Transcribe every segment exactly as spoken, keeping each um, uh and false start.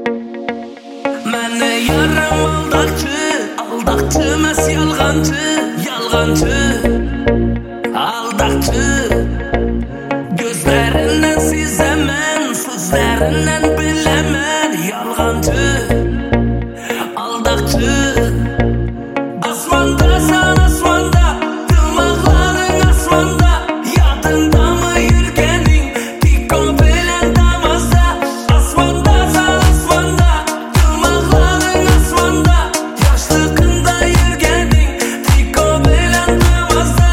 Məni yaram aldaqçı, aldaqçı emas yalğancı, yalğancı, aldaqçı. Gözlərindən sezəmən, sözlərindən biləmən, yalğancı, aldaqçı. Asmandasan asmanda, dımaqların asmanda, yadındamı yürgənin, tikon bilən damazda. Asmandasan asmanda, dımaqların asmanda, yaşlığında yürgənin, tikon bilən damazda.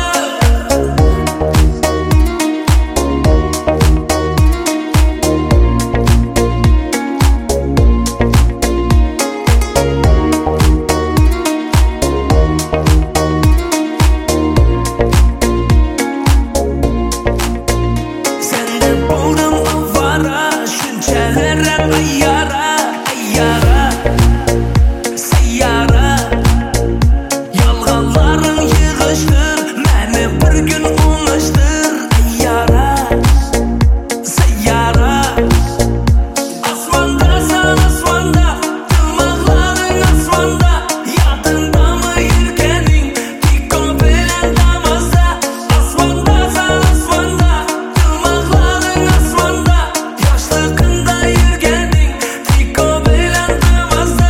Sende buldum avara, şünçələrə ayyara, ayyara, seyyara. Yalğanların yığışdır, məni bir gün unuşdur, ayyara, seyyara. Asmandasan asmanda, dımaqların asmanda, yadındamı yürgənin, tikon bilən damazda. Asmandasan asmanda, dımaqların asmanda, yaşlığında yürgənin, tikon bilən damazda.